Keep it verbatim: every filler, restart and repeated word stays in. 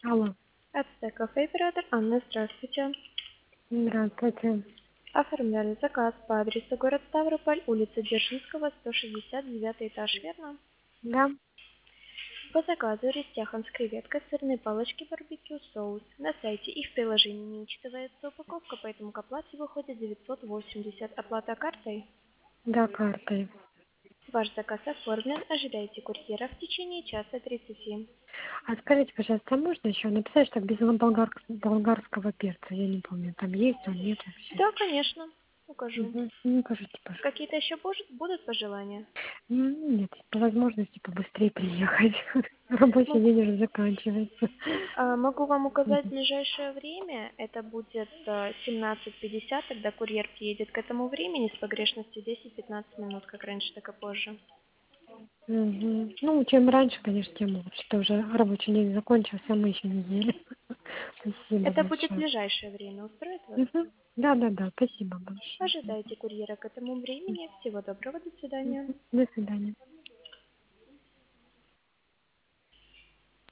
Алло, АЦТ кафе оператор Анна, здравствуйте. здравствуйте. Оформляли заказ по адресу город Ставрополь, улица Дзержинского, сто шестьдесят, девятый этаж, верно? Да, По заказу рестяхан с креветкой, сырные палочки, барбекю, соус. На сайте и в приложении не учитывается упаковка, поэтому к оплате выходит девятьсот восемьдесят. Оплата картой? да, картой. Ваш заказ оформлен, ожидайте курьера в течение часа тридцати. А скажите, пожалуйста, а можно еще написать, что без болгар- болгарского перца? Я не помню, там есть он, нет вообще. Да, конечно, укажу. Угу. Ну, укажите, пожалуйста. Какие-то еще бож- будут пожелания? М, Нет, по возможности побыстрее приехать. Рабочий Могу. день уже заканчивается. А, Могу вам указать Мгм. ближайшее время. Это будет э, семнадцать пятьдесят, тогда курьер приедет к этому времени с погрешностью десять-пятнадцать минут, как раньше, так и позже. Мгм. Ну, чем раньше, конечно, тем лучше. Что уже рабочий день закончился, а мы еще не ели. Спасибо Это будет большое. ближайшее время. Устроит вас? Мгм. Да, да, да, спасибо большое. Ожидайте курьера к этому времени. Всего доброго, до свидания. Мгм. До свидания.